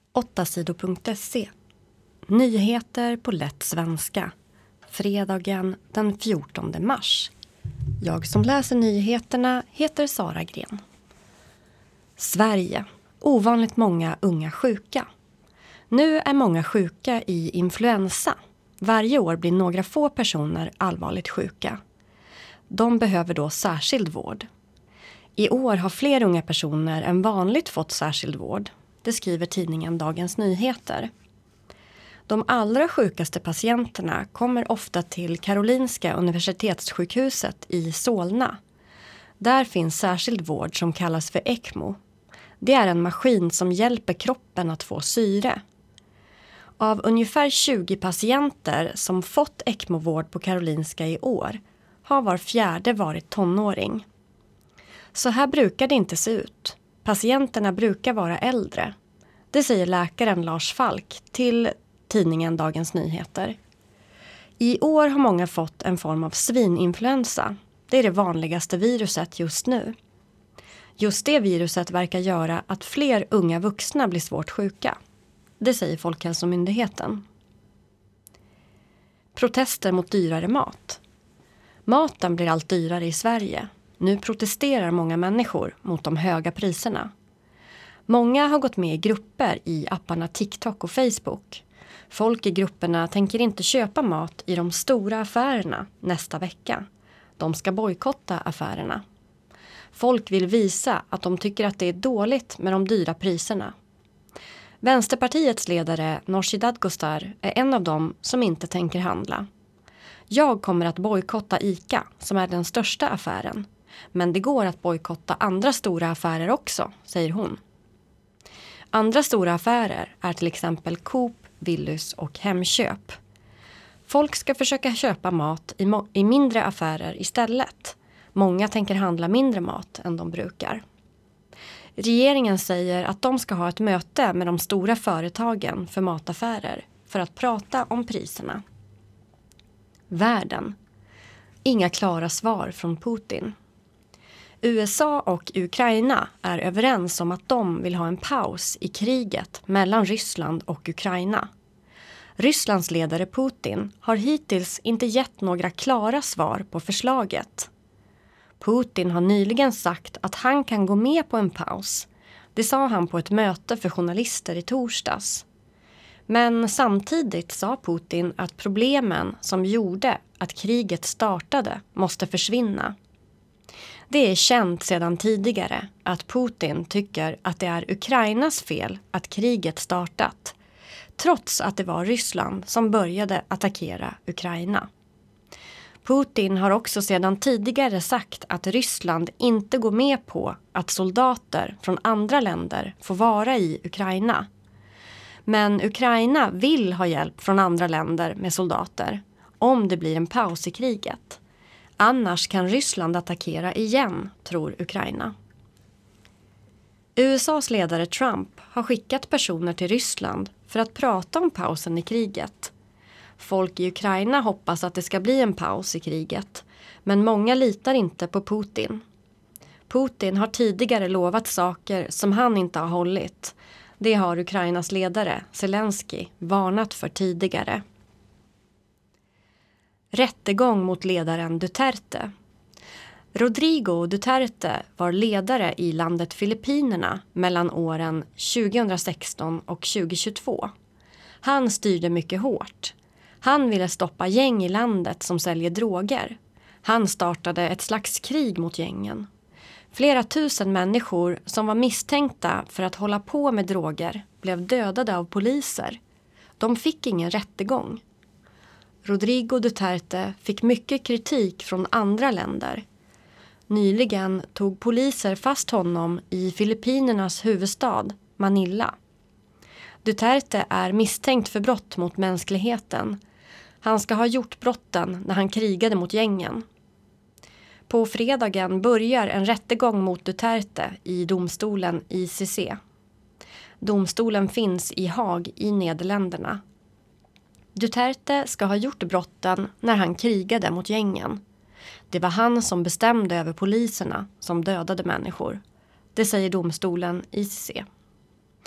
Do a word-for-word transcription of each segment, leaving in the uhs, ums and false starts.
åttasidor punkt se. Nyheter på lätt svenska. Fredagen den fjortonde mars. Jag som läser nyheterna heter Sara Gren. Sverige. Ovanligt många unga sjuka. Nu är många sjuka i influensa. Varje år blir några få personer allvarligt sjuka. De behöver då särskild vård. I år har fler unga personer än vanligt fått särskild vård. Det skriver tidningen Dagens Nyheter. De allra sjukaste patienterna kommer ofta till Karolinska universitetssjukhuset i Solna. Där finns särskild vård som kallas för ECMO. Det är en maskin som hjälper kroppen att få syre. Av ungefär tjugo patienter som fått ECMO-vård på Karolinska i år har var fjärde varit tonåring. Så här brukar det inte se ut. Patienterna brukar vara äldre. Det säger läkaren Lars Falk till tidningen Dagens Nyheter. I år har många fått en form av svininfluensa. Det är det vanligaste viruset just nu. Just det viruset verkar göra att fler unga vuxna blir svårt sjuka. Det säger Folkhälsomyndigheten. Protester mot dyrare mat. Maten blir allt dyrare i Sverige. Nu protesterar många människor mot de höga priserna. Många har gått med i grupper i apparna TikTok och Facebook. Folk i grupperna tänker inte köpa mat i de stora affärerna nästa vecka. De ska bojkotta affärerna. Folk vill visa att de tycker att det är dåligt med de dyra priserna. Vänsterpartiets ledare Nooshi Dadgostar är en av dem som inte tänker handla. Jag kommer att bojkotta ICA som är den största affären. Men det går att bojkotta andra stora affärer också, säger hon. Andra stora affärer är till exempel Coop, Willys och Hemköp. Folk ska försöka köpa mat i, mo- i mindre affärer istället. Många tänker handla mindre mat än de brukar. Regeringen säger att de ska ha ett möte med de stora företagen för mataffärer för att prata om priserna. Världen. Inga klara svar från Putin. U S A och Ukraina är överens om att de vill ha en paus i kriget mellan Ryssland och Ukraina. Rysslands ledare Putin har hittills inte gett några klara svar på förslaget. Putin har nyligen sagt att han kan gå med på en paus. Det sa han på ett möte för journalister i torsdags. Men samtidigt sa Putin att problemen som gjorde att kriget startade måste försvinna. Det är känt sedan tidigare att Putin tycker att det är Ukrainas fel att kriget startat, trots att det var Ryssland som började attackera Ukraina. Putin har också sedan tidigare sagt att Ryssland inte går med på att soldater från andra länder får vara i Ukraina. Men Ukraina vill ha hjälp från andra länder med soldater om det blir en paus i kriget. Annars kan Ryssland attackera igen, tror Ukraina. U S A:s ledare Trump har skickat personer till Ryssland för att prata om pausen i kriget. Folk i Ukraina hoppas att det ska bli en paus i kriget, men många litar inte på Putin. Putin har tidigare lovat saker som han inte har hållit. Det har Ukrainas ledare, Zelensky, varnat för tidigare. Rättegång mot ledaren Duterte. Rodrigo Duterte var ledare i landet Filippinerna mellan åren tjugohundrasexton och tjugohundratjugotvå. Han styrde mycket hårt. Han ville stoppa gäng i landet som säljer droger. Han startade ett slags krig mot gängen. Flera tusen människor som var misstänkta för att hålla på med droger blev dödade av poliser. De fick ingen rättegång. Rodrigo Duterte fick mycket kritik från andra länder. Nyligen tog poliser fast honom i Filippinernas huvudstad, Manila. Duterte är misstänkt för brott mot mänskligheten. Han ska ha gjort brotten när han krigade mot gängen. På fredagen börjar en rättegång mot Duterte i domstolen I C C. Domstolen finns i Haag i Nederländerna. Duterte ska ha gjort brotten när han krigade mot gängen. Det var han som bestämde över poliserna som dödade människor. Det säger domstolen I C C.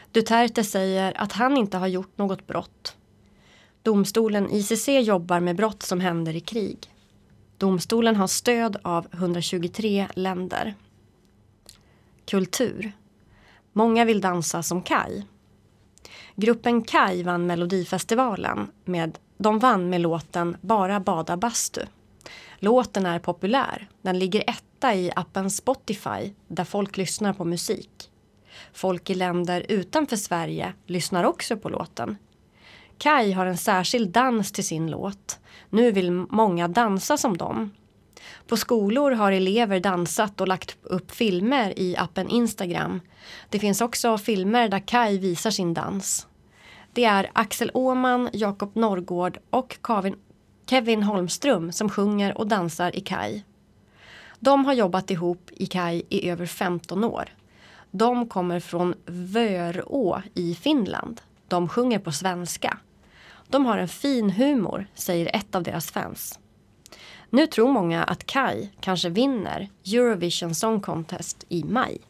Duterte säger att han inte har gjort något brott. Domstolen I C C jobbar med brott som händer i krig. Domstolen har stöd av hundratjugotre länder. Kultur. Många vill dansa som Kai. Gruppen Kai vann Melodifestivalen med, de vann med låten Bara bada bastu. Låten är populär. Den ligger etta i appen Spotify där folk lyssnar på musik. Folk i länder utanför Sverige lyssnar också på låten. Kai har en särskild dans till sin låt. Nu vill många dansa som dem. På skolor har elever dansat och lagt upp filmer i appen Instagram. Det finns också filmer där Kai visar sin dans. Det är Axel Åhman, Jakob Norrgård och Kevin, Kevin Holmström som sjunger och dansar i Kai. De har jobbat ihop i Kai i över femton år. De kommer från Vörå i Finland. De sjunger på svenska. De har en fin humor, säger ett av deras fans. Nu tror många att Kai kanske vinner Eurovision Song Contest i maj.